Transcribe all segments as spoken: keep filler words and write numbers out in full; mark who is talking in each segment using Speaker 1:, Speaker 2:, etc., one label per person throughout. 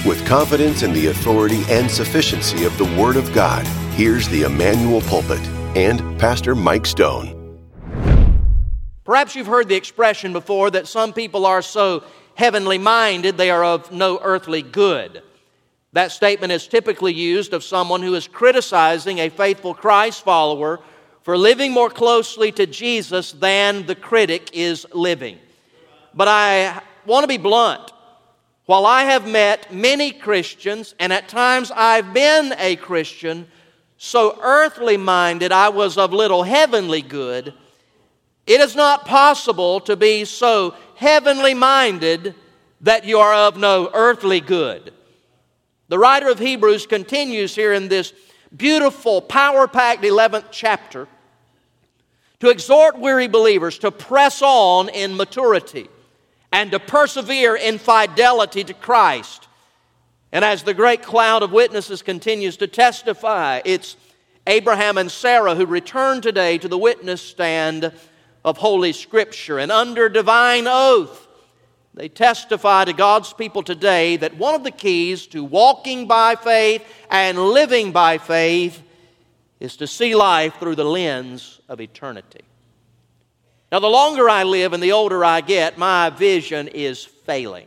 Speaker 1: With confidence in the authority and sufficiency of the Word of God, here's the Emmanuel Pulpit and Pastor Mike Stone.
Speaker 2: Perhaps you've heard the expression before that some people are so heavenly minded they are of no earthly good. That statement is typically used of someone who is criticizing a faithful Christ follower for living more closely to Jesus than the critic is living. But I want to be blunt. While I have met many Christians, and at times I've been a Christian, so earthly minded I was of little heavenly good, it is not possible to be so heavenly minded that you are of no earthly good. The writer of Hebrews continues here in this beautiful, power-packed eleventh chapter to exhort weary believers to press on in maturity and to persevere in fidelity to Christ. And as the great cloud of witnesses continues to testify, it's Abraham and Sarah who return today to the witness stand of Holy Scripture. And under divine oath, they testify to God's people today that one of the keys to walking by faith and living by faith is to see life through the lens of eternity. Now, the longer I live and the older I get, my vision is failing.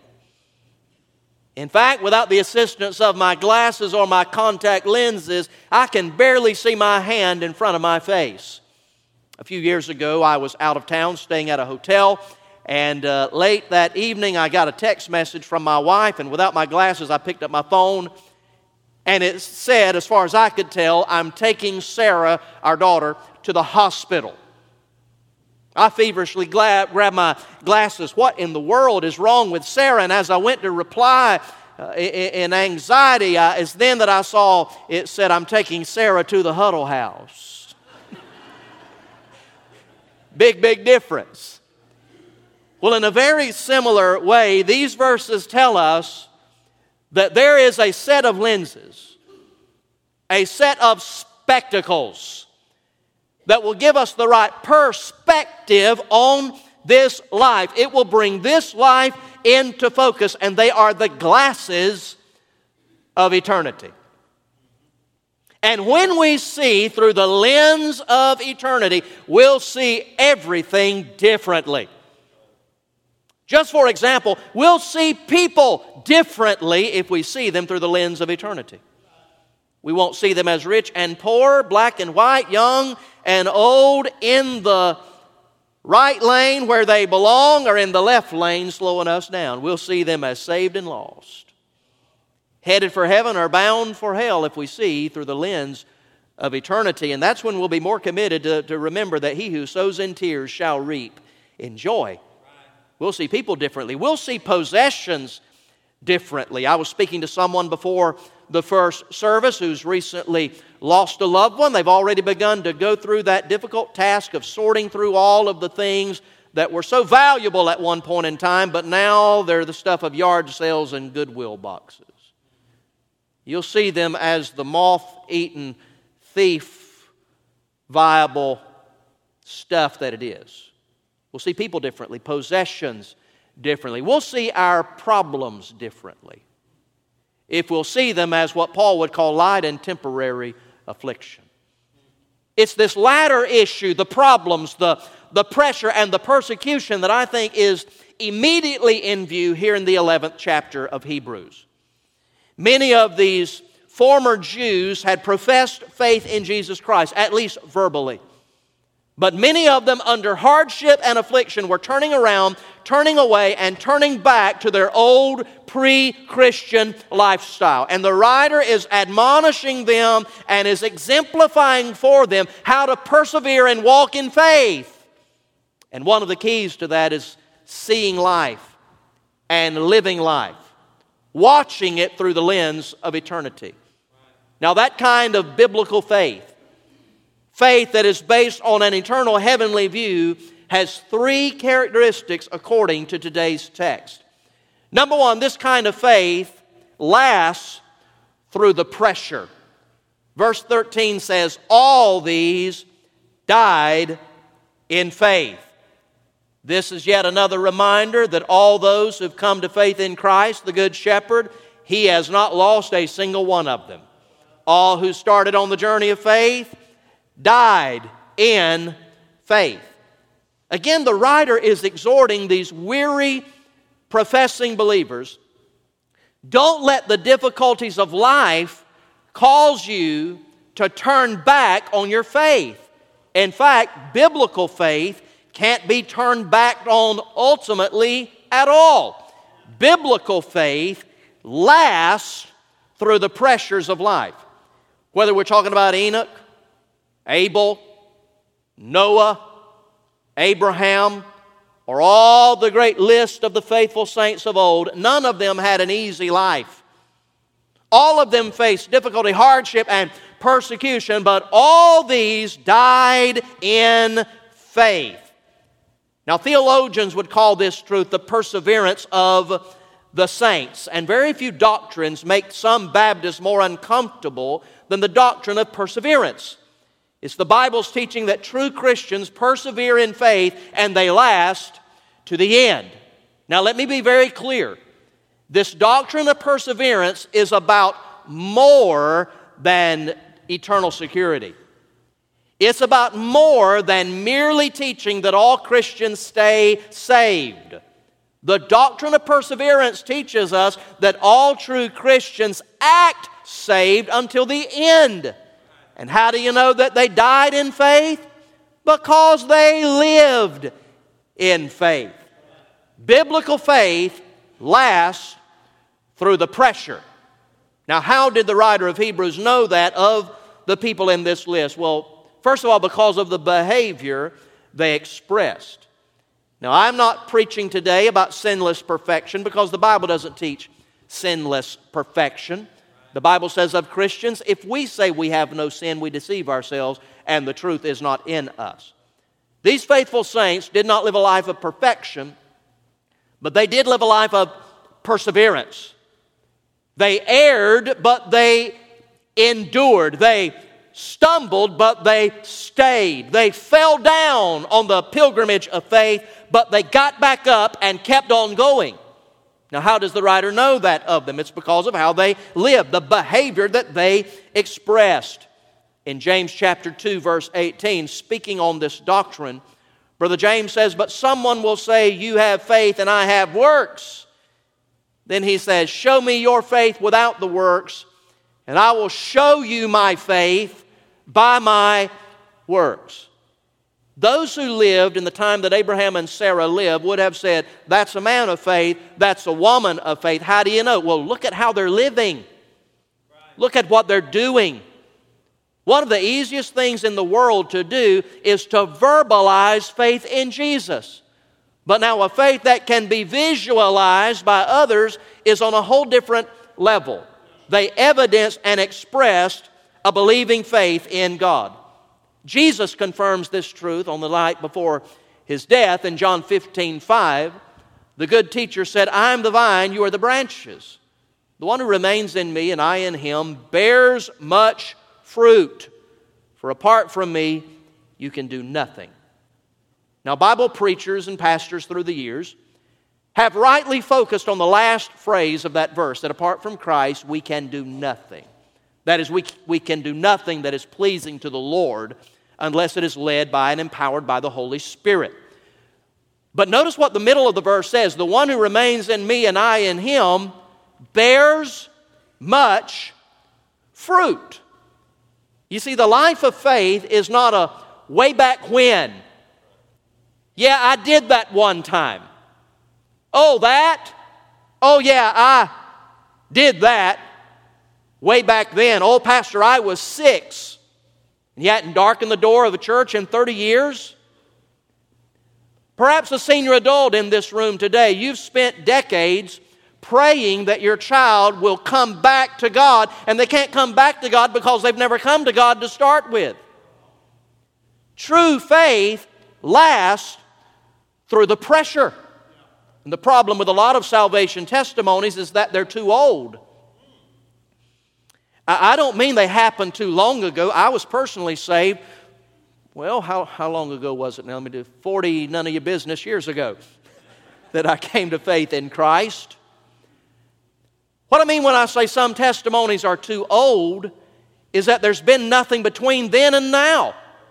Speaker 2: In fact, without the assistance of my glasses or my contact lenses, I can barely see my hand in front of my face. A few years ago, I was out of town staying at a hotel, and uh, late that evening, I got a text message from my wife, and without my glasses, I picked up my phone, and it said, as far as I could tell, I'm taking Sarah, our daughter, to the hospital. I feverishly glad, grabbed my glasses. What in the world is wrong with Sarah? And as I went to reply uh, in, in anxiety, uh, it's then that I saw it said, I'm taking Sarah to the Huddle House. Big, big difference. Well, in a very similar way, these verses tell us that there is a set of lenses, a set of spectacles that will give us the right perspective on this life. It will bring this life into focus, and they are the glasses of eternity. And when we see through the lens of eternity, we'll see everything differently. Just for example, we'll see people differently if we see them through the lens of eternity. We won't see them as rich and poor, black and white, young and old, in the right lane where they belong or in the left lane slowing us down. We'll see them as saved and lost, headed for heaven or bound for hell if we see through the lens of eternity. And that's when we'll be more committed to, to remember that he who sows in tears shall reap in joy. We'll see people differently. We'll see possessions differently. I was speaking to someone before the first service who's recently lost a loved one. They've already begun to go through that difficult task of sorting through all of the things that were so valuable at one point in time, but now they're the stuff of yard sales and Goodwill boxes. You'll see them as the moth-eaten, thief, viable stuff that it is. We'll see people differently, possessions differently. We'll see our problems differently if we'll see them as what Paul would call light and temporary affliction. It's this latter issue, the problems, the, the pressure, and the persecution that I think is immediately in view here in the eleventh chapter of Hebrews. Many of these former Jews had professed faith in Jesus Christ, at least verbally. But many of them, under hardship and affliction, were turning around, turning away, and turning back to their old pre-Christian lifestyle. And the writer is admonishing them and is exemplifying for them how to persevere and walk in faith. And one of the keys to that is seeing life and living life, watching it through the lens of eternity. Now, that kind of biblical faith, faith that is based on an eternal heavenly view, has three characteristics according to today's text. Number one, this kind of faith lasts through the pressure. Verse thirteen says, all these died in faith. This is yet another reminder that all those who've come to faith in Christ, the Good Shepherd, He has not lost a single one of them. All who started on the journey of faith died in faith. Again, the writer is exhorting these weary, professing believers, don't let the difficulties of life cause you to turn back on your faith. In fact, biblical faith can't be turned back on ultimately at all. Biblical faith lasts through the pressures of life. Whether we're talking about Enoch, Abel, Noah, Abraham, or all the great list of the faithful saints of old, none of them had an easy life. All of them faced difficulty, hardship, and persecution, but all these died in faith. Now, theologians would call this truth the perseverance of the saints, and very few doctrines make some Baptists more uncomfortable than the doctrine of perseverance. It's the Bible's teaching that true Christians persevere in faith and they last to the end. Now, let me be very clear. This doctrine of perseverance is about more than eternal security. It's about more than merely teaching that all Christians stay saved. The doctrine of perseverance teaches us that all true Christians act saved until the end. And how do you know that they died in faith? Because they lived in faith. Biblical faith lasts through the pressure. Now, how did the writer of Hebrews know that of the people in this list? Well, first of all, because of the behavior they expressed. Now, I'm not preaching today about sinless perfection because the Bible doesn't teach sinless perfection. The Bible says of Christians, if we say we have no sin, we deceive ourselves, and the truth is not in us. These faithful saints did not live a life of perfection, but they did live a life of perseverance. They erred, but they endured. They stumbled, but they stayed. They fell down on the pilgrimage of faith, but they got back up and kept on going. Now, how does the writer know that of them? It's because of how they lived, the behavior that they expressed. In James chapter two, verse eighteen, speaking on this doctrine, Brother James says, "But someone will say, you have faith and I have works." Then he says, "Show me your faith without the works, and I will show you my faith by my works." Those who lived in the time that Abraham and Sarah lived would have said, that's a man of faith, that's a woman of faith. How do you know? Well, look at how they're living. Look at what they're doing. One of the easiest things in the world to do is to verbalize faith in Jesus. But now a faith that can be visualized by others is on a whole different level. They evidenced and expressed a believing faith in God. Jesus confirms this truth on the night before His death in John fifteen five. The good teacher said, "I am the vine, you are the branches. The one who remains in me and I in him bears much fruit. For apart from me, you can do nothing." Now, Bible preachers and pastors through the years have rightly focused on the last phrase of that verse, that apart from Christ, we can do nothing. That is, we, we can do nothing that is pleasing to the Lord unless it is led by and empowered by the Holy Spirit. But notice what the middle of the verse says. The one who remains in me and I in him bears much fruit. You see, the life of faith is not a way back when. Yeah, I did that one time. Oh, that? Oh, yeah, I did that way back then. Oh, Pastor, I was six. And you hadn't darkened the door of a church in thirty years? Perhaps a senior adult in this room today, you've spent decades praying that your child will come back to God, and they can't come back to God because they've never come to God to start with. True faith lasts through the pressure. And the problem with a lot of salvation testimonies is that they're too old. I don't mean they happened too long ago. I was personally saved, well, how, how long ago was it now? Let me do forty, none of your business years ago that I came to faith in Christ. What I mean when I say some testimonies are too old is that there's been nothing between then and now.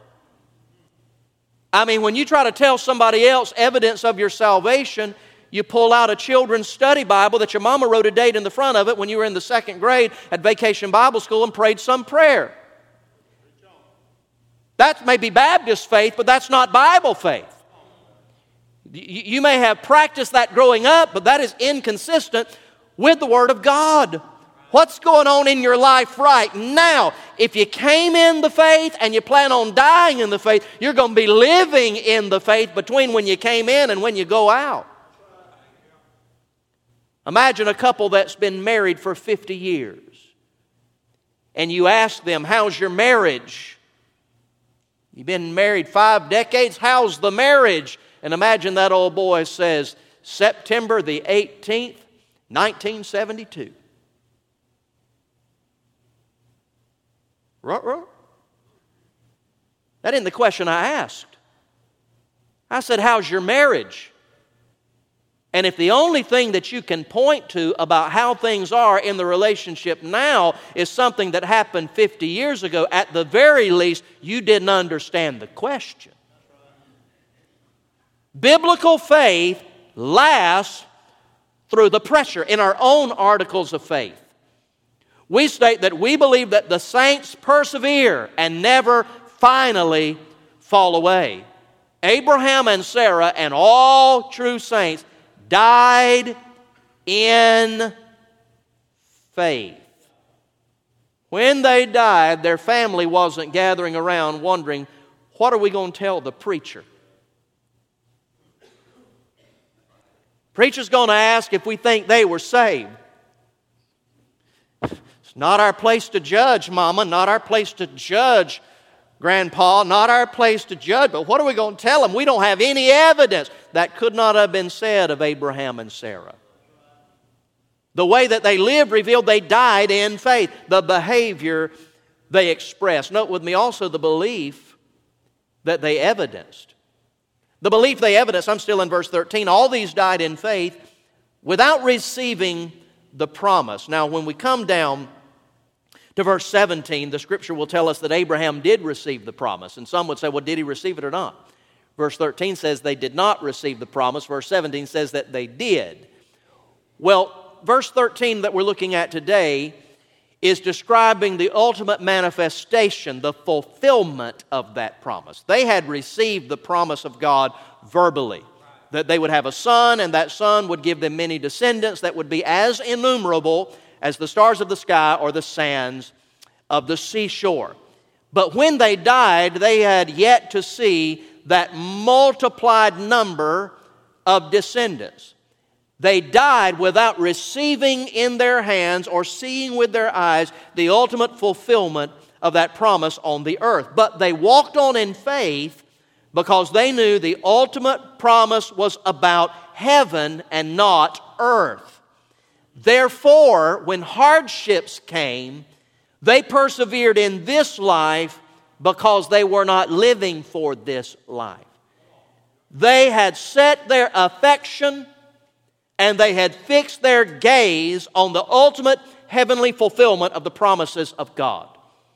Speaker 2: I mean, when you try to tell somebody else evidence of your salvation, you pull out a children's study Bible that your mama wrote a date in the front of it when you were in the second grade at Vacation Bible School and prayed some prayer. That may be Baptist faith, but that's not Bible faith. You may have practiced that growing up, but that is inconsistent with the Word of God. What's going on in your life right now? If you came in the faith and you plan on dying in the faith, you're going to be living in the faith between when you came in and when you go out. Imagine a couple that's been married for fifty years. And you ask them, how's your marriage? You've been married five decades, how's the marriage? And imagine that old boy says, September the eighteenth, nineteen seventy-two. Ruh-roh. That isn't the question I asked. I said, how's your marriage? And if the only thing that you can point to about how things are in the relationship now is something that happened fifty years ago, at the very least, you didn't understand the question. Biblical faith lasts through the pressure. In our own articles of faith, we state that we believe that the saints persevere and never finally fall away. Abraham and Sarah and all true saints died in faith. When they died, their family wasn't gathering around wondering, what are we going to tell the preacher? Preacher's going to ask if we think they were saved. It's not our place to judge, Mama, not our place to judge, Grandpa, not our place to judge, but what are we going to tell them? We don't have any evidence. That could not have been said of Abraham and Sarah. The way that they lived revealed they died in faith. The behavior they expressed. Note with me also the belief that they evidenced. The belief they evidenced, I'm still in verse thirteen, all these died in faith without receiving the promise. Now, when we come down to verse seventeen, the Scripture will tell us that Abraham did receive the promise. And some would say, well, did he receive it or not? Verse thirteen says they did not receive the promise. Verse seventeen says that they did. Well, verse thirteen that we're looking at today is describing the ultimate manifestation, the fulfillment of that promise. They had received the promise of God verbally, that they would have a son, and that son would give them many descendants that would be as innumerable as the stars of the sky or the sands of the seashore. But when they died, they had yet to see that multiplied number of descendants. They died without receiving in their hands or seeing with their eyes the ultimate fulfillment of that promise on the earth. But they walked on in faith because they knew the ultimate promise was about heaven and not earth. Therefore, when hardships came, they persevered in this life because they were not living for this life. They had set their affection and they had fixed their gaze on the ultimate heavenly fulfillment of the promises of God.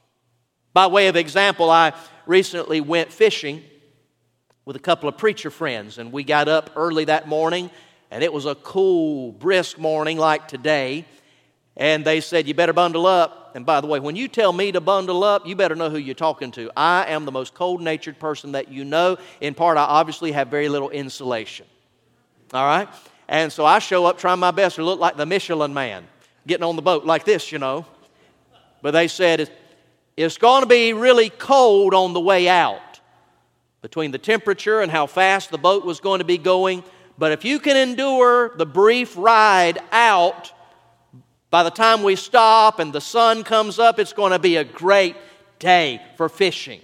Speaker 2: By way of example, I recently went fishing with a couple of preacher friends, and we got up early that morning, and it was a cool, brisk morning like today, and they said, you better bundle up. And by the way, when you tell me to bundle up, you better know who you're talking to. I am the most cold-natured person that you know. In part, I obviously have very little insulation. All right? And so I show up trying my best to look like the Michelin man, getting on the boat like this, you know. But they said, it's going to be really cold on the way out, between the temperature and how fast the boat was going to be going. But if you can endure the brief ride out, by the time we stop and the sun comes up, it's going to be a great day for fishing.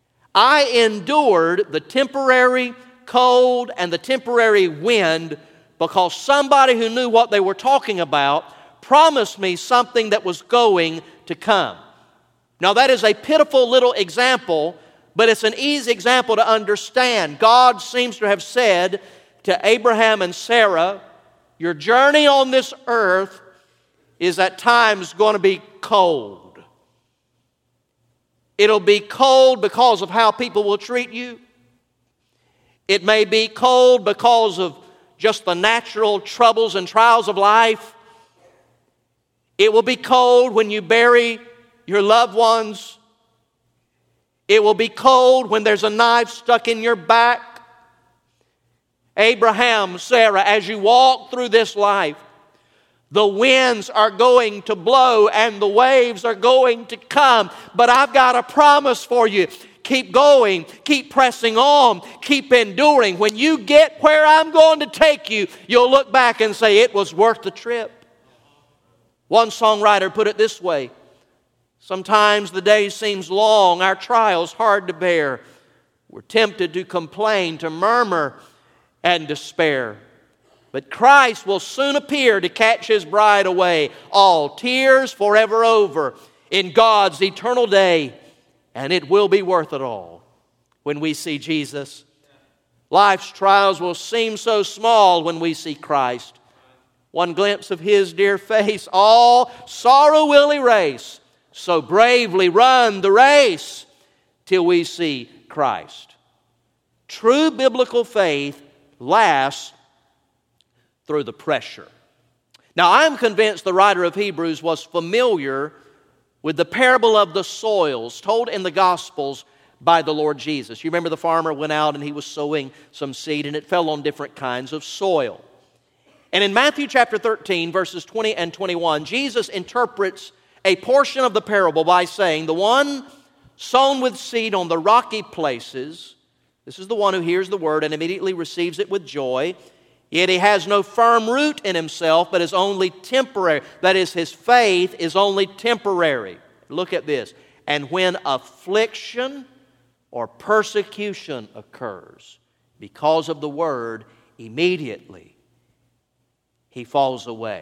Speaker 2: I endured the temporary cold and the temporary wind because somebody who knew what they were talking about promised me something that was going to come. Now, that is a pitiful little example, but it's an easy example to understand. God seems to have said to Abraham and Sarah, your journey on this earth is at times going to be cold. It'll be cold because of how people will treat you. It may be cold because of just the natural troubles and trials of life. It will be cold when you bury your loved ones. It will be cold when there's a knife stuck in your back. Abraham, Sarah, as you walk through this life, the winds are going to blow and the waves are going to come. But I've got a promise for you. Keep going. Keep pressing on. Keep enduring. When you get where I'm going to take you, you'll look back and say, it was worth the trip. One songwriter put it this way: sometimes the day seems long, our trials hard to bear. We're tempted to complain, to murmur, and despair. But Christ will soon appear to catch His bride away. All tears forever over in God's eternal day. And it will be worth it all when we see Jesus. Life's trials will seem so small when we see Christ. One glimpse of His dear face, all sorrow will erase. So bravely run the race till we see Christ. True biblical faith lasts through the pressure. Now, I'm convinced the writer of Hebrews was familiar with the parable of the soils told in the Gospels by the Lord Jesus. You remember the farmer went out and he was sowing some seed and it fell on different kinds of soil. And in Matthew chapter thirteen, verses twenty and twenty-one, Jesus interprets a portion of the parable by saying, the one sown with seed on the rocky places, this is the one who hears the word and immediately receives it with joy. Yet he has no firm root in himself, but is only temporary. That is, his faith is only temporary. Look at this. And when affliction or persecution occurs because of the word, immediately he falls away.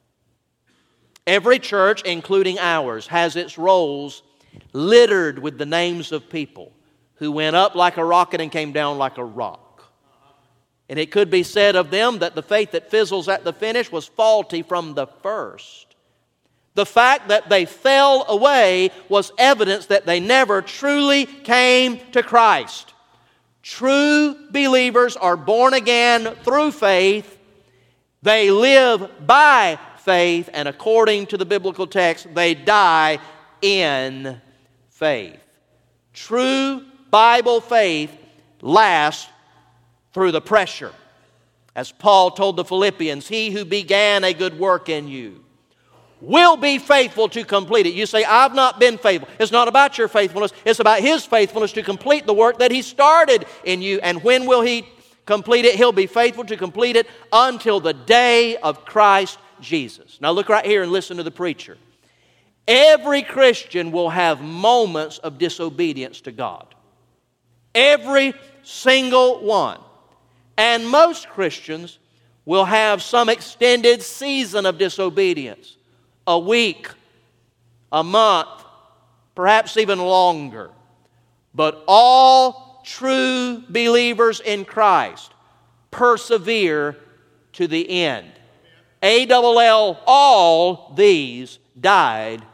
Speaker 2: Every church, including ours, has its rolls littered with the names of people who went up like a rocket and came down like a rock. And it could be said of them that the faith that fizzles at the finish was faulty from the first. The fact that they fell away was evidence that they never truly came to Christ. True believers are born again through faith. They live by faith, and according to the biblical text, they die in faith. True Bible faith lasts through the pressure. As Paul told the Philippians, he who began a good work in you will be faithful to complete it. You say, I've not been faithful. It's not about your faithfulness. It's about His faithfulness to complete the work that He started in you. And when will He complete it? He'll be faithful to complete it until the day of Christ Jesus. Now look right here and listen to the preacher. Every Christian will have moments of disobedience to God. Every single one. And most Christians will have some extended season of disobedience. A week, a month, perhaps even longer. But all true believers in Christ persevere to the end. A L L, all these died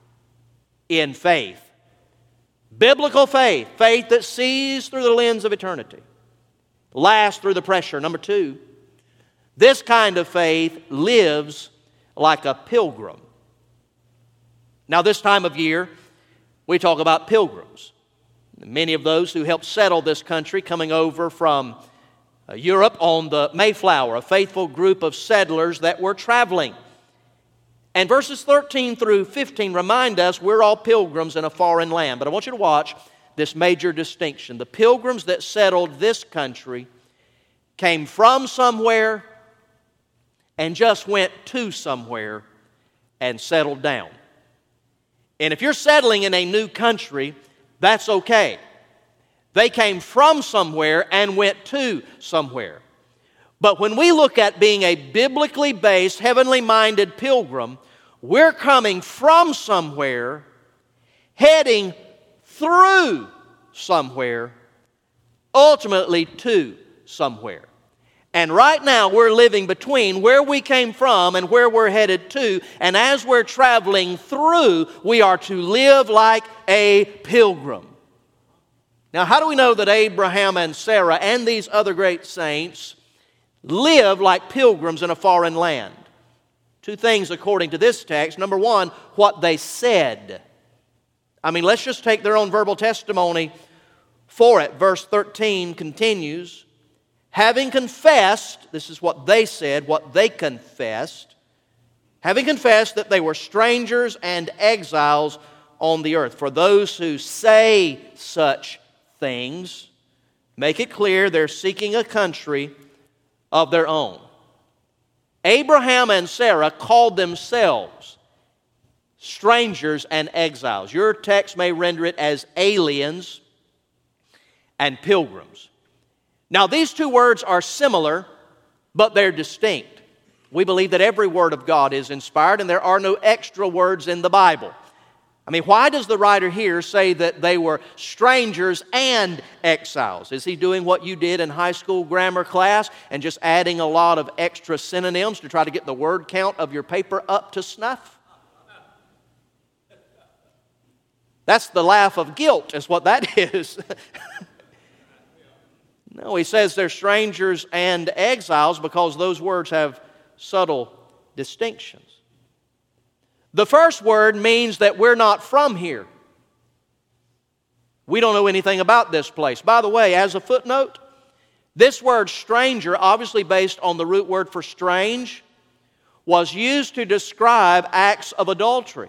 Speaker 2: in faith. Biblical faith, faith that sees through the lens of eternity, lasts through the pressure. Number two, this kind of faith lives like a pilgrim. Now, this time of year, we talk about pilgrims. Many of those who helped settle this country coming over from Europe on the Mayflower, a faithful group of settlers that were traveling. And verses thirteen through fifteen remind us we're all pilgrims in a foreign land. But I want you to watch this major distinction. The pilgrims that settled this country came from somewhere and just went to somewhere and settled down. And if you're settling in a new country, that's okay. They came from somewhere and went to somewhere. But when we look at being a biblically based, heavenly minded pilgrim, we're coming from somewhere, heading through somewhere, ultimately to somewhere. And right now we're living between where we came from and where we're headed to. And as we're traveling through, we are to live like a pilgrim. Now, how do we know that Abraham and Sarah and these other great saints lived like pilgrims in a foreign land? Two things according to this text. Number one, what they said. I mean, let's just take their own verbal testimony for it. Verse thirteen continues, having confessed, this is what they said, what they confessed, having confessed that they were strangers and exiles on the earth. For those who say such things, make it clear they're seeking a country of their own. Abraham and Sarah called themselves strangers and exiles. Your text may render it as aliens and pilgrims. Now, these two words are similar, but they're distinct. We believe that every word of God is inspired, and there are no extra words in the Bible. I mean, why does the writer here say that they were strangers and exiles? Is he doing what you did in high school grammar class and just adding a lot of extra synonyms to try to get the word count of your paper up to snuff? That's the laugh of guilt, is what that is. No, he says they're strangers and exiles because those words have subtle distinctions. The first word means that we're not from here. We don't know anything about this place. By the way, as a footnote, this word stranger, obviously based on the root word for strange, was used to describe acts of adultery.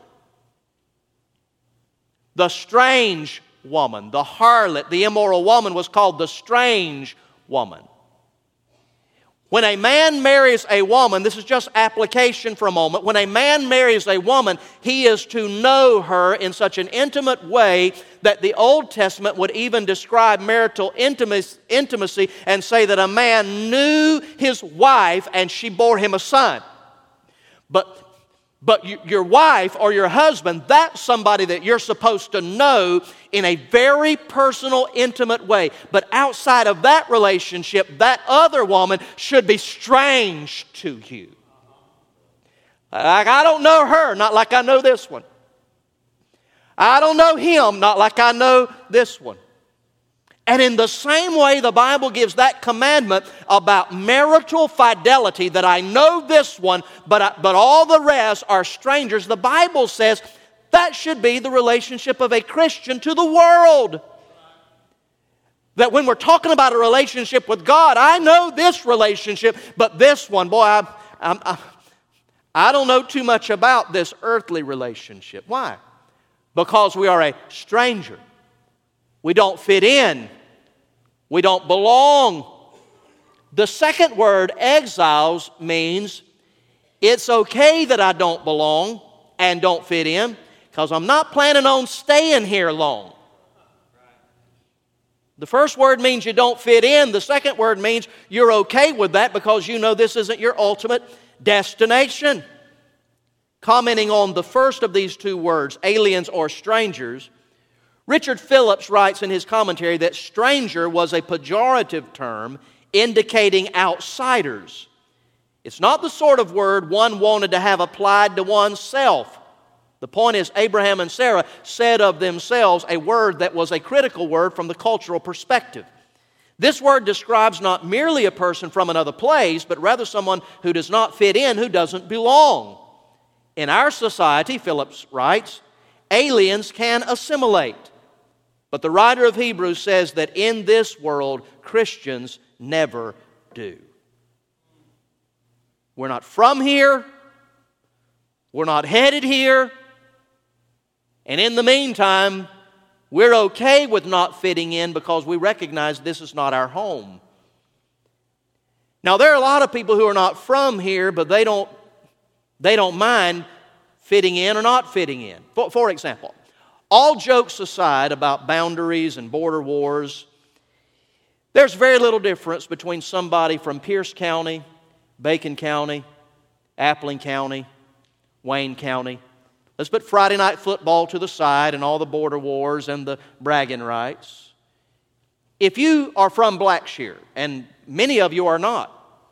Speaker 2: The strange woman, the harlot, the immoral woman was called the strange woman. When a man marries a woman, this is just application for a moment. When a man marries a woman, he is to know her in such an intimate way that the Old Testament would even describe marital intimacy and say that a man knew his wife and she bore him a son. But But your wife or your husband, that's somebody that you're supposed to know in a very personal, intimate way. But outside of that relationship, that other woman should be strange to you. Like, I don't know her, not like I know this one. I don't know him, not like I know this one. And in the same way, the Bible gives that commandment about marital fidelity, that I know this one, but, I, but all the rest are strangers. The Bible says that should be the relationship of a Christian to the world. That when we're talking about a relationship with God, I know this relationship, but this one, boy, I, I, I, I don't know too much about this earthly relationship. Why? Because we are a stranger. We don't fit in. We don't belong. The second word, exiles, means it's okay that I don't belong and don't fit in because I'm not planning on staying here long. The first word means you don't fit in. The second word means you're okay with that because you know this isn't your ultimate destination. Commenting on the first of these two words, aliens or strangers, Richard Phillips writes in his commentary that stranger was a pejorative term indicating outsiders. It's not the sort of word one wanted to have applied to oneself. The point is, Abraham and Sarah said of themselves a word that was a critical word from the cultural perspective. This word describes not merely a person from another place, but rather someone who does not fit in, who doesn't belong. In our society, Phillips writes, aliens can assimilate. But the writer of Hebrews says that in this world, Christians never do. We're not from here. We're not headed here. And in the meantime, we're okay with not fitting in because we recognize this is not our home. Now, there are a lot of people who are not from here, but they don't, they don't mind fitting in or not fitting in. For, for example, all jokes aside about boundaries and border wars, there's very little difference between somebody from Pierce County, Bacon County, Appling County, Wayne County. Let's put Friday night football to the side and all the border wars and the bragging rights. If you are from Blackshear, and many of you are not,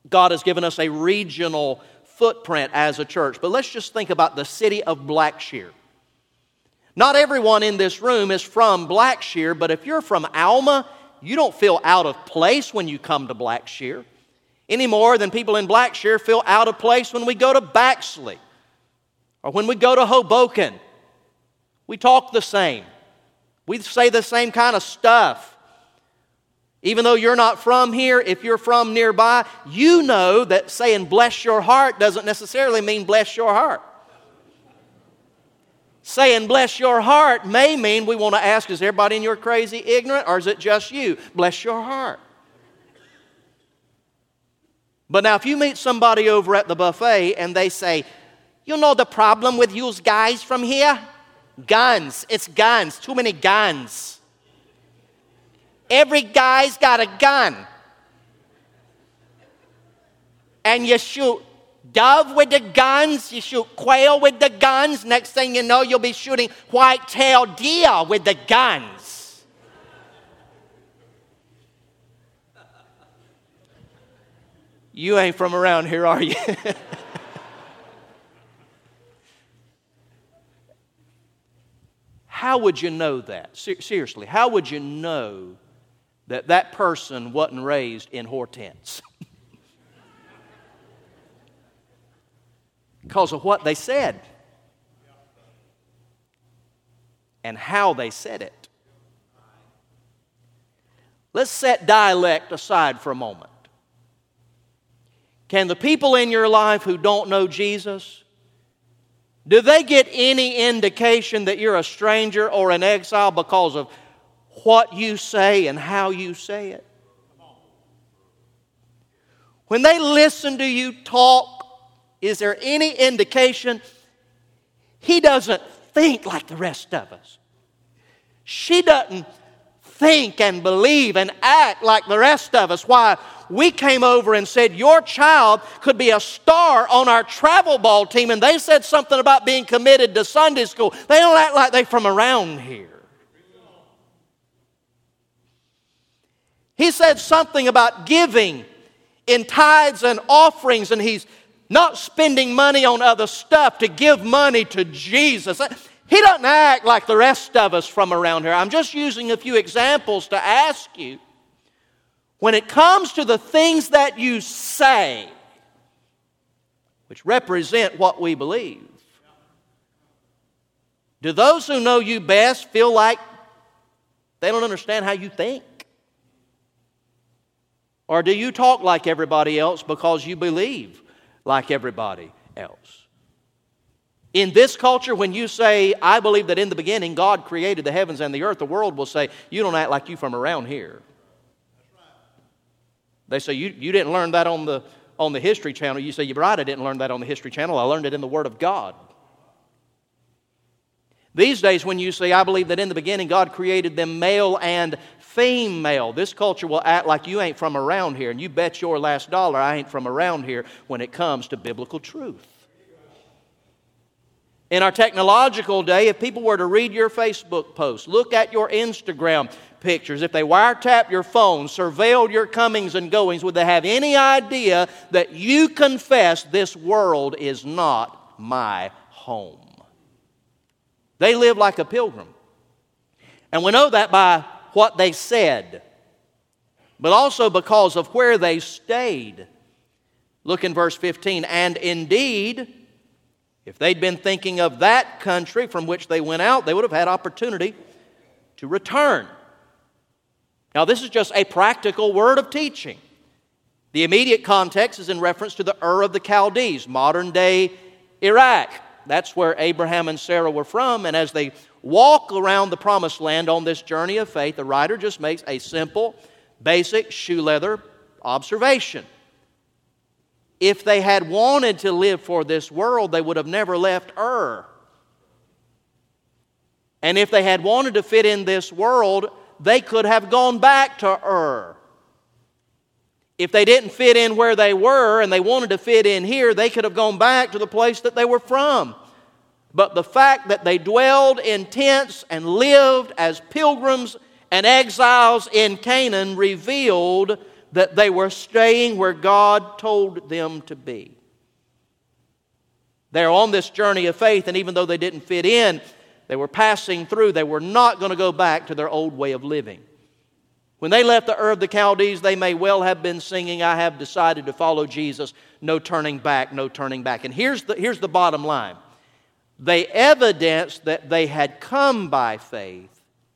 Speaker 2: God has given us a regional footprint as a church. But let's just think about the city of Blackshear. Not everyone in this room is from Blackshear, but if you're from Alma, you don't feel out of place when you come to Blackshear, any more than people in Blackshear feel out of place when we go to Baxley or when we go to Hoboken. We talk the same. We say the same kind of stuff. Even though you're not from here, if you're from nearby, you know that saying bless your heart doesn't necessarily mean bless your heart. Saying bless your heart may mean we want to ask, is everybody in your crazy ignorant, or is it just you? Bless your heart. But now if you meet somebody over at the buffet and they say, you know the problem with you guys from here? Guns. It's guns. Too many guns. Every guy's got a gun. And you shoot dove with the guns, you shoot quail with the guns. Next thing you know, you'll be shooting white-tailed deer with the guns. You ain't from around here, are you? How would you know that? Seriously, how would you know that that person wasn't raised in Hortense? Because of what they said and how they said it. Let's set dialect aside for a moment. Can the people in your life who don't know Jesus, do they get any indication that you're a stranger or an exile because of what you say and how you say it? When they listen to you talk, is there any indication he doesn't think like the rest of us? She doesn't think and believe and act like the rest of us. Why, we came over and said, your child could be a star on our travel ball team, and they said something about being committed to Sunday school. They don't act like they're from around here. He said something about giving in tithes and offerings, and he's not spending money on other stuff to give money to Jesus. He doesn't act like the rest of us from around here. I'm just using a few examples to ask you, when it comes to the things that you say, which represent what we believe, do those who know you best feel like they don't understand how you think? Or do you talk like everybody else because you believe like everybody else? In this culture, when you say, I believe that in the beginning God created the heavens and the earth, the world will say, you don't act like you from around here. They say, you, you didn't learn that on the, on the History Channel. You say, you're right, I didn't learn that on the History Channel. I learned it in the Word of God. These days, when you say, I believe that in the beginning God created them male and female, this culture will act like you ain't from around here, and you bet your last dollar I ain't from around here when it comes to biblical truth. In our technological day, if people were to read your Facebook posts, look at your Instagram pictures, if they wiretap your phone, surveilled your comings and goings, would they have any idea that you confess this world is not my home? They live like a pilgrim. And we know that by what they said, but also because of where they stayed. Look in verse fifteen. And indeed, if they'd been thinking of that country from which they went out, they would have had opportunity to return. Now, this is just a practical word of teaching. The immediate context is in reference to the Ur of the Chaldees, modern-day Iraq. That's where Abraham and Sarah were from, and as they walk around the promised land on this journey of faith, the writer just makes a simple, basic shoe leather observation. If they had wanted to live for this world, they would have never left Ur. And if they had wanted to fit in this world, they could have gone back to Ur. If they didn't fit in where they were and they wanted to fit in here, they could have gone back to the place that they were from. But the fact that they dwelled in tents and lived as pilgrims and exiles in Canaan revealed that they were staying where God told them to be. They're on this journey of faith, and even though they didn't fit in, they were passing through. They were not going to go back to their old way of living. When they left the Ur of the Chaldees, they may well have been singing, I have decided to follow Jesus. No turning back, no turning back. And here's the, here's the bottom line. They evidenced that they had come by faith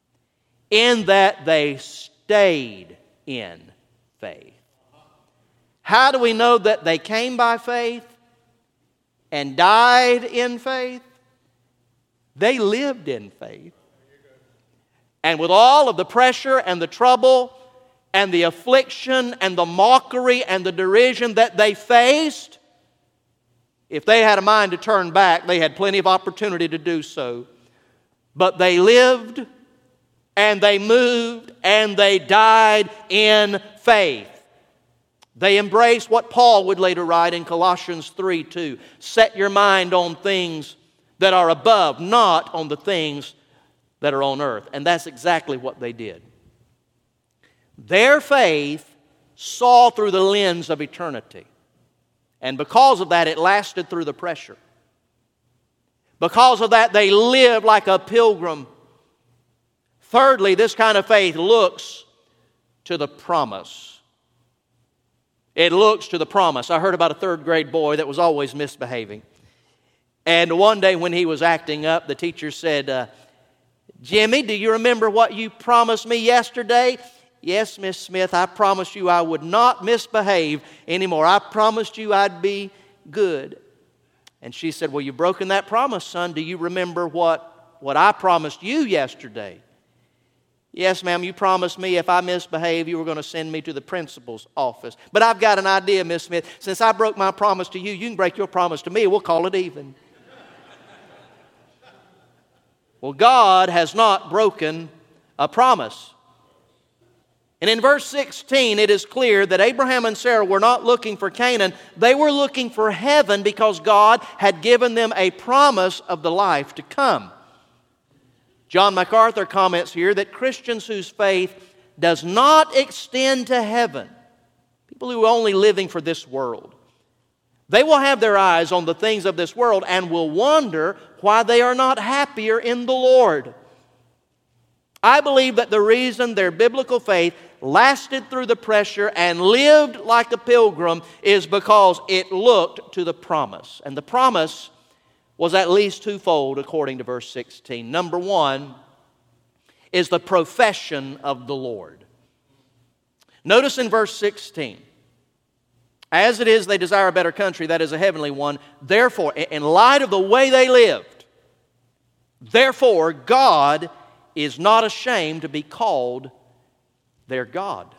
Speaker 2: in that they stayed in faith. How do we know that they came by faith and died in faith? They lived in faith. And with all of the pressure and the trouble and the affliction and the mockery and the derision that they faced, if they had a mind to turn back, they had plenty of opportunity to do so. But they lived and they moved and they died in faith. They embraced what Paul would later write in Colossians three two. Set your mind on things that are above, not on the things that are on earth. And that's exactly what they did. Their faith saw through the lens of eternity. And because of that, it lasted through the pressure. Because of that, they lived like a pilgrim. Thirdly, this kind of faith looks to the promise. It looks to the promise. I heard about a third grade boy that was always misbehaving. And one day when he was acting up, the teacher said, uh, Jimmy, do you remember what you promised me yesterday? Yes, Miss Smith, I promised you I would not misbehave anymore. I promised you I'd be good. And she said, well, you've broken that promise, son. Do you remember what, what I promised you yesterday? Yes, ma'am, you promised me if I misbehave, you were going to send me to the principal's office. But I've got an idea, Miss Smith. Since I broke my promise to you, you can break your promise to me. We'll call it even. Well, God has not broken a promise. And in verse sixteen, it is clear that Abraham and Sarah were not looking for Canaan. They were looking for heaven because God had given them a promise of the life to come. John MacArthur comments here that Christians whose faith does not extend to heaven, people who are only living for this world, they will have their eyes on the things of this world and will wonder why they are not happier in the Lord. I believe that the reason their biblical faith lasted through the pressure and lived like a pilgrim is because it looked to the promise. And the promise was at least twofold according to verse sixteen. Number one is the profession of the Lord. Notice in verse sixteen, as it is they desire a better country, that is a heavenly one. Therefore, in light of the way they lived, therefore God is not ashamed to be called their God.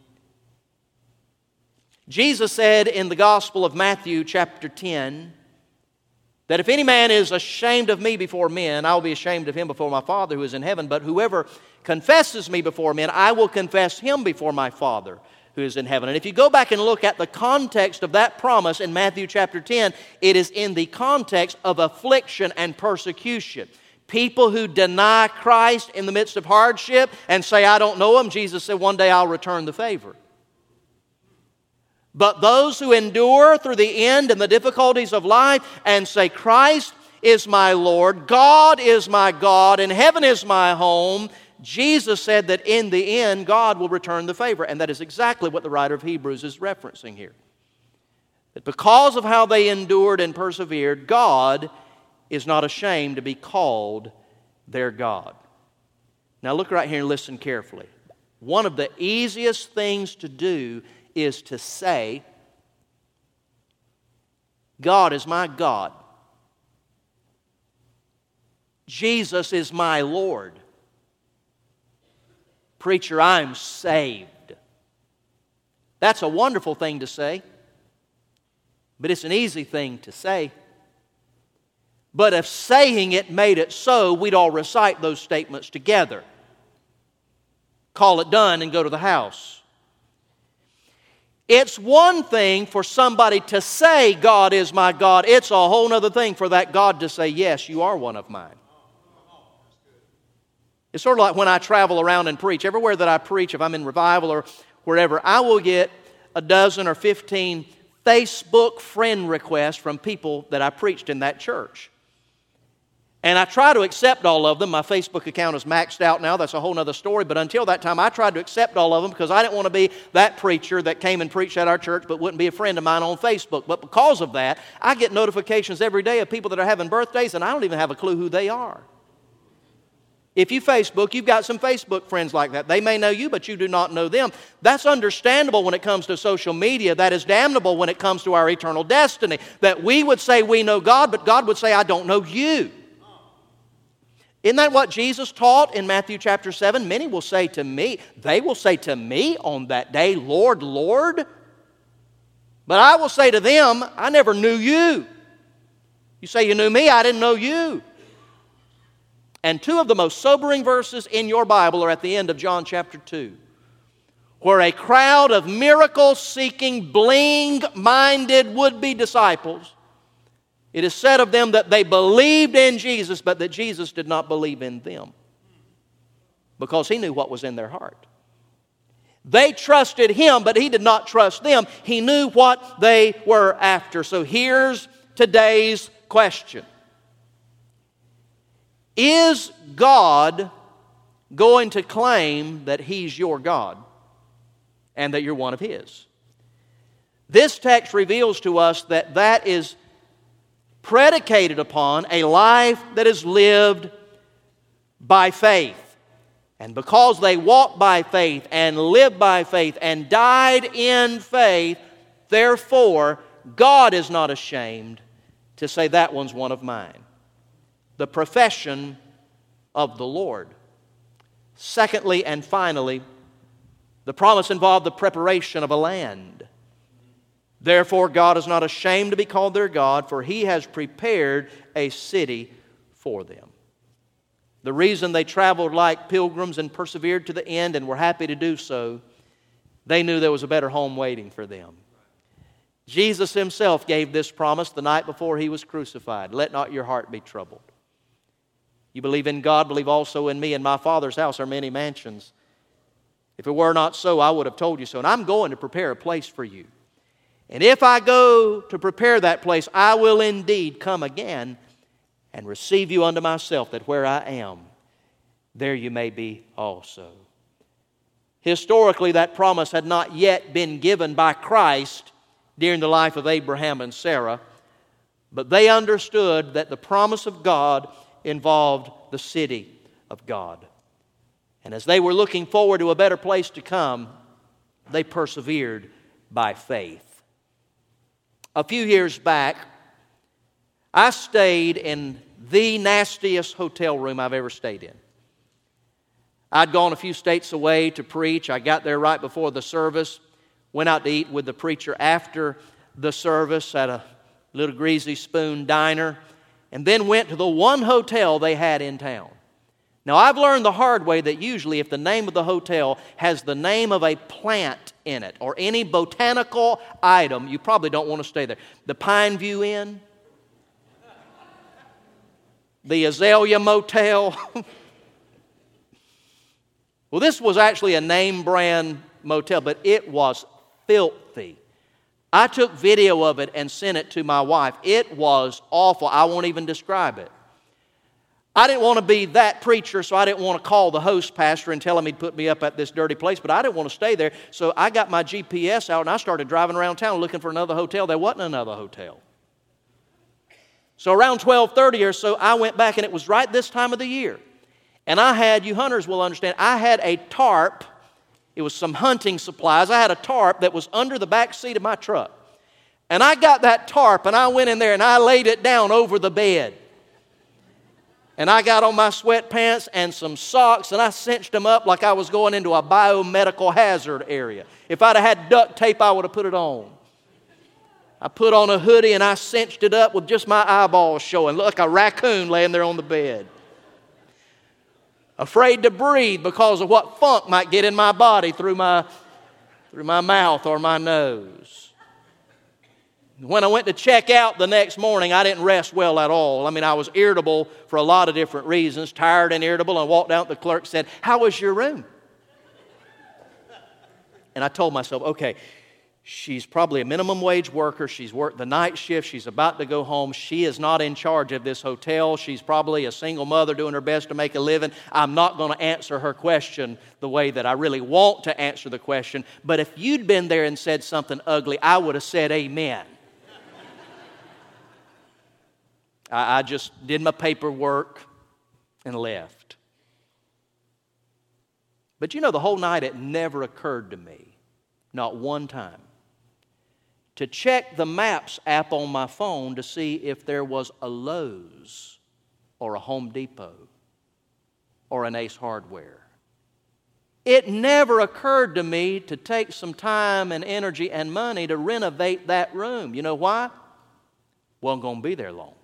Speaker 2: Jesus said in the Gospel of Matthew chapter ten, that if any man is ashamed of me before men, I will be ashamed of him before my Father who is in heaven. But whoever confesses me before men, I will confess him before my Father who is in heaven. And if you go back and look at the context of that promise in Matthew chapter ten, it is in the context of affliction and persecution. People who deny Christ in the midst of hardship and say, I don't know him, Jesus said, one day I'll return the favor. But those who endure through the end and the difficulties of life and say, Christ is my Lord, God is my God, and heaven is my home, Jesus said that in the end, God will return the favor. And that is exactly what the writer of Hebrews is referencing here. That because of how they endured and persevered, God is not ashamed to be called their God. Now look right here and listen carefully. One of the easiest things to do is to say, God is my God. Jesus is my Lord. Preacher, I'm saved. That's a wonderful thing to say, but it's an easy thing to say. But if saying it made it so, we'd all recite those statements together. Call it done and go to the house. It's one thing for somebody to say, God is my God. It's a whole other thing for that God to say, yes, you are one of mine. It's sort of like when I travel around and preach. Everywhere that I preach, if I'm in revival or, wherever, I will get a dozen or fifteen Facebook friend requests from people that I preached in that church. And I try to accept all of them. My Facebook account is maxed out now. That's a whole other story. But until that time, I tried to accept all of them because I didn't want to be that preacher that came and preached at our church but wouldn't be a friend of mine on Facebook. But because of that, I get notifications every day of people that are having birthdays, and I don't even have a clue who they are. If you Facebook, you've got some Facebook friends like that. They may know you, but you do not know them. That's understandable when it comes to social media. That is damnable when it comes to our eternal destiny. That we would say we know God, but God would say, I don't know you. Isn't that what Jesus taught in Matthew chapter seven? Many will say to me, they will say to me on that day, Lord, Lord. But I will say to them, I never knew you. You say you knew me, I didn't know you. And two of the most sobering verses in your Bible are at the end of John chapter two, where a crowd of miracle-seeking, bling-minded would-be disciples, it is said of them that they believed in Jesus, but that Jesus did not believe in them because He knew what was in their heart. They trusted Him, but He did not trust them. He knew what they were after. So here's today's question. Is God going to claim that He's your God and that you're one of His? This text reveals to us that that is predicated upon a life that is lived by faith. And because they walked by faith and lived by faith and died in faith, therefore, God is not ashamed to say that one's one of mine. The profession of the Lord. Secondly and finally, the promise involved the preparation of a land. Therefore, God is not ashamed to be called their God, for He has prepared a city for them. The reason they traveled like pilgrims and persevered to the end and were happy to do so, they knew there was a better home waiting for them. Jesus Himself gave this promise the night before He was crucified. Let not your heart be troubled. You believe in God, believe also in me. In my Father's house are many mansions. If it were not so, I would have told you so. And I'm going to prepare a place for you. And if I go to prepare that place, I will indeed come again and receive you unto myself, that where I am, there you may be also. Historically, that promise had not yet been given by Christ during the life of Abraham and Sarah, but they understood that the promise of God involved the city of God. And as they were looking forward to a better place to come, they persevered by faith. A few years back, I stayed in the nastiest hotel room I've ever stayed in. I'd gone a few states away to preach. I got there right before the service, went out to eat with the preacher after the service at a little greasy spoon diner, and then went to the one hotel they had in town. Now, I've learned the hard way that usually if the name of the hotel has the name of a plant in it or any botanical item, you probably don't want to stay there. The Pine View Inn, the Azalea Motel. Well, this was actually a name brand motel, but it was filthy. I took video of it and sent it to my wife. It was awful. I won't even describe it. I didn't want to be that preacher, so I didn't want to call the host pastor and tell him he'd put me up at this dirty place, but I didn't want to stay there, so I got my G P S out and I started driving around town looking for another hotel. There wasn't another hotel. So around twelve thirty or so, I went back, and it was right this time of the year. And I had, you hunters will understand, I had a tarp. It was some hunting supplies. I had a tarp that was under the back seat of my truck. And I got that tarp, and I went in there, and I laid it down over the bed. And I got on my sweatpants and some socks, and I cinched them up like I was going into a biomedical hazard area. If I'd have had duct tape, I would have put it on. I put on a hoodie, and I cinched it up with just my eyeballs showing. Looked like a raccoon laying there on the bed. Afraid to breathe because of what funk might get in my body through my, through my mouth or my nose. When I went to check out the next morning, I didn't rest well at all. I mean, I was irritable for a lot of different reasons, tired and irritable. I walked out, the clerk said, "How was your room?" And I told myself, okay, she's probably a minimum wage worker. She's worked the night shift. She's about to go home. She is not in charge of this hotel. She's probably a single mother doing her best to make a living. I'm not going to answer her question the way that I really want to answer the question. But if you'd been there and said something ugly, I would have said amen. I, I just did my paperwork and left. But you know, the whole night it never occurred to me, not one time, to check the Maps app on my phone to see if there was a Lowe's or a Home Depot or an Ace Hardware. It never occurred to me to take some time and energy and money to renovate that room. You know why? Wasn't going to be there long.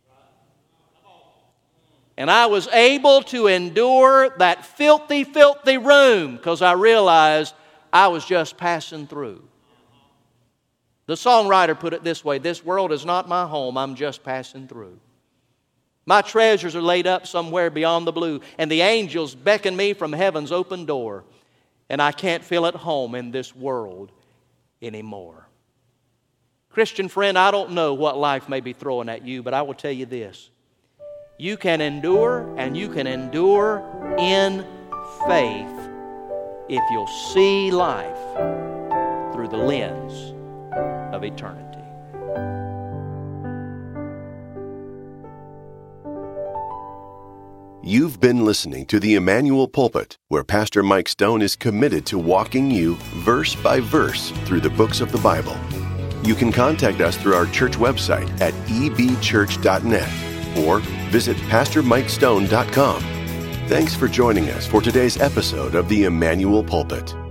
Speaker 2: And I was able to endure that filthy, filthy room because I realized I was just passing through. The songwriter put it this way, this world is not my home, I'm just passing through. My treasures are laid up somewhere beyond the blue, and the angels beckon me from heaven's open door, and I can't feel at home in this world anymore. Christian friend, I don't know what life may be throwing at you, but I will tell you this. You can endure, and you can endure in faith if you'll see life through the lens of eternity.
Speaker 1: You've been listening to the Emmanuel Pulpit, where Pastor Mike Stone is committed to walking you verse by verse through the books of the Bible. You can contact us through our church website at e b church dot net or visit pastor mike stone dot com. Thanks for joining us for today's episode of the Emmanuel Pulpit.